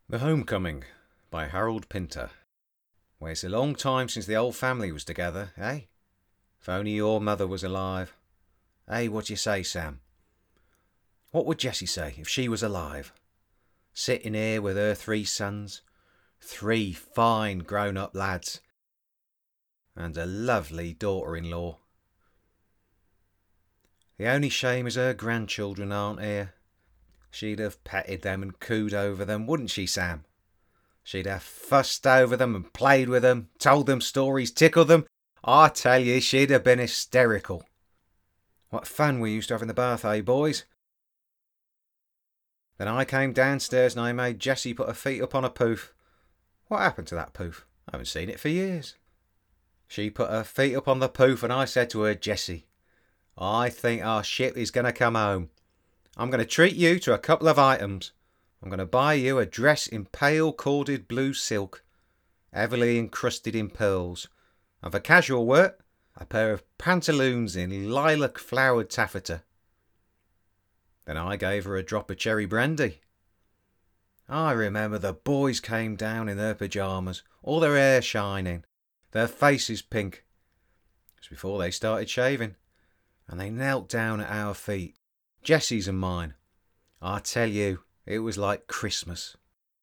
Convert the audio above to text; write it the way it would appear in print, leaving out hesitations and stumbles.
The Homecoming by Harold Pinter. Well, it's a long time since the old family was together, eh? If only your mother was alive. Eh, what do you say, Sam? What would Jessie say if she was alive? Sitting here with her 3 sons, 3 fine grown-up lads, and a lovely daughter-in-law. The only shame is her grandchildren aren't here. She'd have petted them and cooed over them, wouldn't she, Sam? She'd have fussed over them and played with them, told them stories, tickled them. I tell you, she'd have been hysterical. What fun we used to have in the bath, eh, boys? Then I came downstairs and I made Jessie put her feet up on a poof. What happened to that poof? I haven't seen it for years. She put her feet up on the poof and I said to her, Jessie, I think our ship is going to come home. I'm going to treat you to a couple of items. I'm going to buy you a dress in pale corded blue silk, heavily encrusted in pearls, and for casual work, a pair of pantaloons in lilac flowered taffeta. Then I gave her a drop of cherry brandy. I remember the boys came down in their pyjamas, all their hair shining, their faces pink. It was before they started shaving, and they knelt down at our feet, Jessie's and mine. I tell you, it was like Christmas.